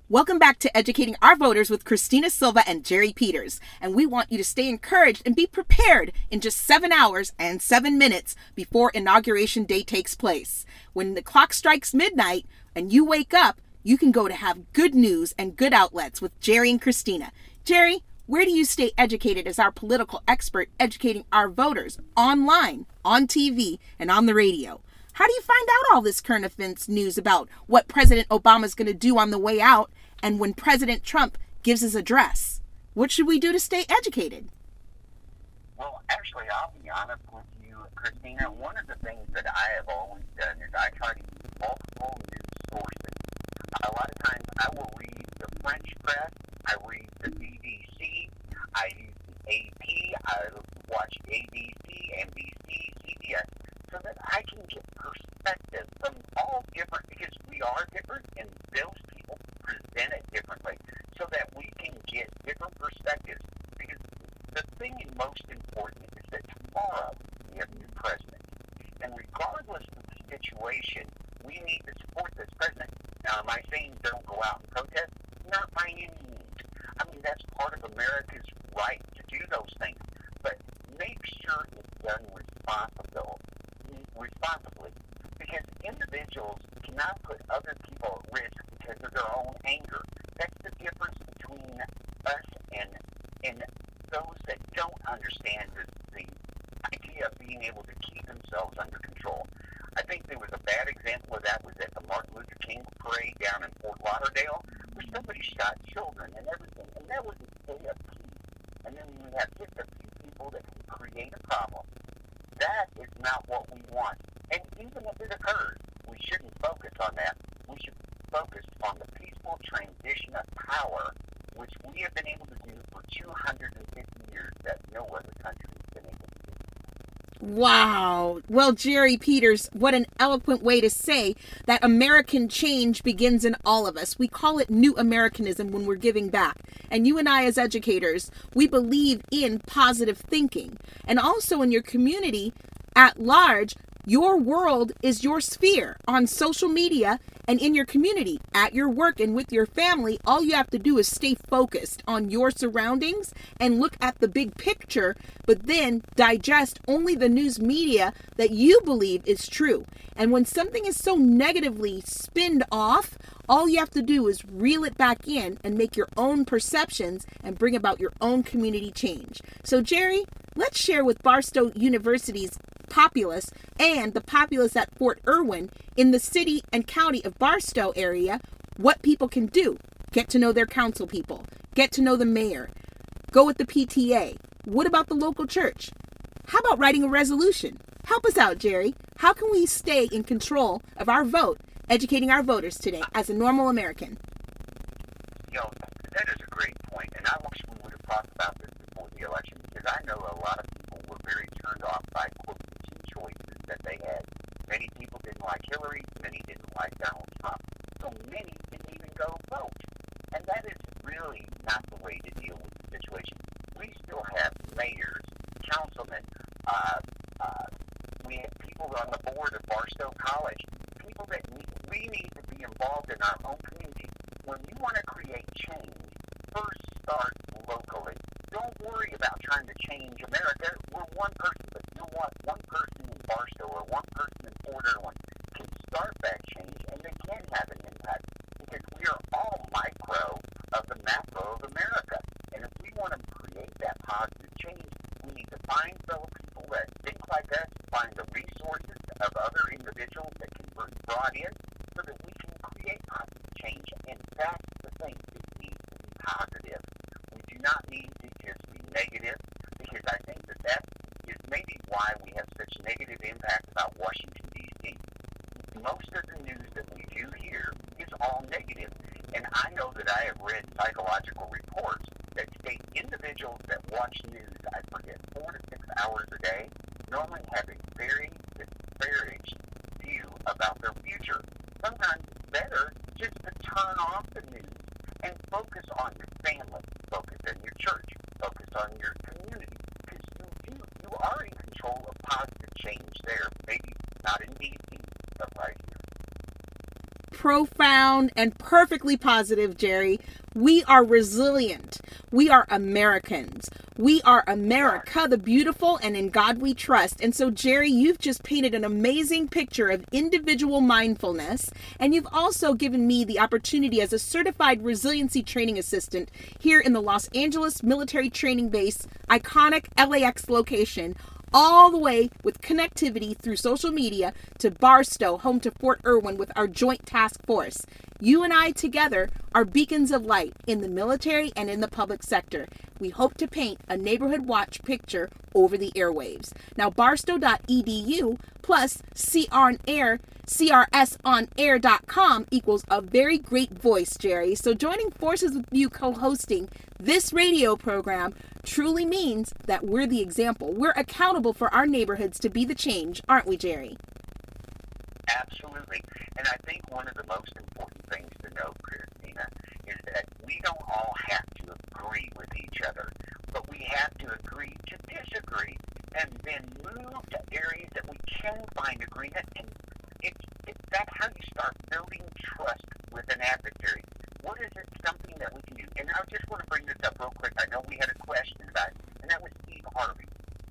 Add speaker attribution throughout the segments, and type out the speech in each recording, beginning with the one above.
Speaker 1: Welcome back to Educating Our Voters with Christina Silva and Jerry Peters. And we want you to stay encouraged and be prepared in just 7 hours and 7 minutes before Inauguration Day takes place. When the clock strikes midnight and you wake up, you can go to have good news and good outlets with Jerry and Christina. Jerry, where do you stay educated as our political expert educating our voters online, on TV, and on the radio? How do you find out all this current events news about what President Obama's going to do on the way out and when President Trump gives his address? What should we do to stay educated?
Speaker 2: Well, actually, I'll be honest with you, Christina. One of the things that I have always done is I try to use multiple news sources. A lot of times I will read the French press, I read the BBC, I use the AP, I watch ABC, NBC, CBS, so that I can get perspective from all different, because we are different and those people present it differently, so that we can get different perspectives. Because the thing most important is that tomorrow we have a new president. And regardless of the situation, we need to support this president. Now, am I saying don't go out and protest? Not by any means. I mean, that's part of America's right to do those things. But make sure it's done responsibly. Because individuals cannot put other people at risk because of their own anger. That's the difference between us and those that don't understand the idea of being able to keep themselves under control. I think there was a bad example of that was at the Martin Luther King parade down in Fort Lauderdale, where somebody shot children and everything, and that was a day of peace. And then you have just a few people that can create a problem. That is not what we want. And even if it occurs, we shouldn't focus on that. We should focus on the peaceful transition of power, which we have been able to do for 250 years that no other country has been able to do.
Speaker 1: Wow. Well, Jerry Peters, what an eloquent way to say that American change begins in all of us. We call it New Americanism when we're giving back. And you and I as educators, we believe in positive thinking. And also in your community at large, your world is your sphere on social media and in your community, at your work and with your family. All you have to do is stay focused on your surroundings and look at the big picture, but then digest only the news media that you believe is true. And when something is so negatively spinned off, all you have to do is reel it back in and make your own perceptions and bring about your own community change. So, Jerry, let's share with Barstow University's populace and the populace at Fort Irwin in the city and county of Barstow area what people can do. Get to know their council people. Get to know the mayor. Go with the PTA. What about the local church? How about writing a resolution? Help us out, Jerry. How can we stay in control of our vote, educating our voters today as a normal American?
Speaker 2: You know, that is a great point, and I wish we would have talked about this before the election, because I know a lot of people were very turned off by, quote, the two choices that they had. Many people didn't like Hillary, many didn't like Donald Trump, so many didn't even go vote. And that is really not the way to deal with the situation. We still have mayors, councilmen, we have people on the board of Barstow College, people that we need to be involved in our own community. When you want to create change, first start locally. Don't worry about trying to change America. We're one person, but you know what? One person in Barstow or one person in Fort Irwin can start that change, and they can have an impact, because we are all micro of the macro of America. And if we want to create that positive change, we need to find fellow people that think like us, find the resources of other individuals that can be brought in so that we can create positive change. And that's the thing. It needs to be positive. We do not need to just be negative, because I think that is maybe why we have such negative impact about Washington, D.C. Most of the news that we do here is all negative. And I know that I have read psychological reports that state individuals that watch news, I forget, 4 to 6 hours a day, normally have a very disparaged view about their future. Sometimes it's better just to turn off the news and focus on your family, focus on your church, focus on your community, because you are in control of positive change there. Maybe not in D.C., but right here.
Speaker 1: profound and perfectly positive, Jerry. We are resilient. We are Americans. We are America the beautiful, and in God we trust. And so, Jerry, you've just painted an amazing picture of individual mindfulness, and you've also given me the opportunity as a certified resiliency training assistant here in the Los Angeles Military Training Base, iconic LAX location, all the way with connectivity through social media to Barstow, home to Fort Irwin, with our joint task force. You and I together are beacons of light in the military and in the public sector. We hope to paint a neighborhood watch picture over the airwaves. Now, barstow.edu plus CRSonair.com equals a very great voice, Jerry. So joining forces with you co-hosting this radio program truly means that we're the example. We're accountable for our neighborhoods to be the change, aren't we, Jerry?
Speaker 2: Absolutely. And I think one of the most important things to know, Christina, is that we don't all have to agree with each other, but we have to agree to disagree and then move to areas that we can find agreement. And that's how you start building trust with an adversary. What is it, something that we can do? And I just want to bring this up real quick. I know we had a question about it, and that was Steve Harvey.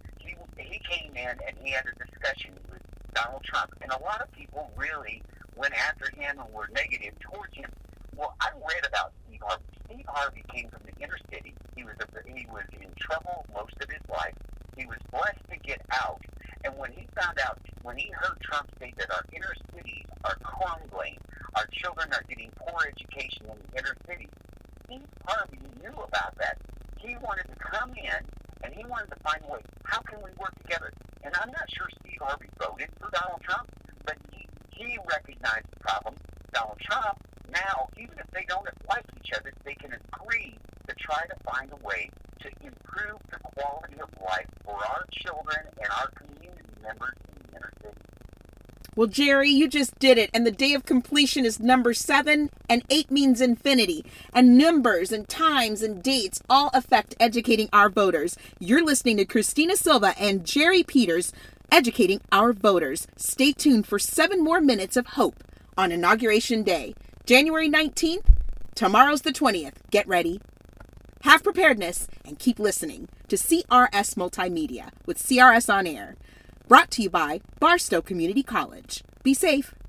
Speaker 2: He came in and he had a discussion with Donald Trump, and a lot of people really went after him and were negative towards him. Well, I read about Steve Harvey. Steve Harvey came from the inner city. He was in trouble most of his life. He was blessed to get out, and when he heard Trump say that our inner cities are crumbling, our children are getting poor education in the inner city, Steve Harvey knew about that. He wanted to come in, and he wanted to find a way. How can we work together? And I'm not sure Steve Harvey voted for Donald Trump, but he recognized the problem. Donald Trump, now, even if they don't like each other, they can agree to try to find a way to improve the quality of life for our children and our community members in the inner city.
Speaker 1: Well, Jerry, you just did it. And the day of completion is number 7, and 8 means infinity. And numbers and times and dates all affect educating our voters. You're listening to Christina Silva and Jerry Peters, educating our voters. Stay tuned for 7 more minutes of hope on Inauguration Day, January 19th. Tomorrow's the 20th. Get ready. Have preparedness and keep listening to CRS Multimedia with CRS On Air. Brought to you by Barstow Community College. Be safe.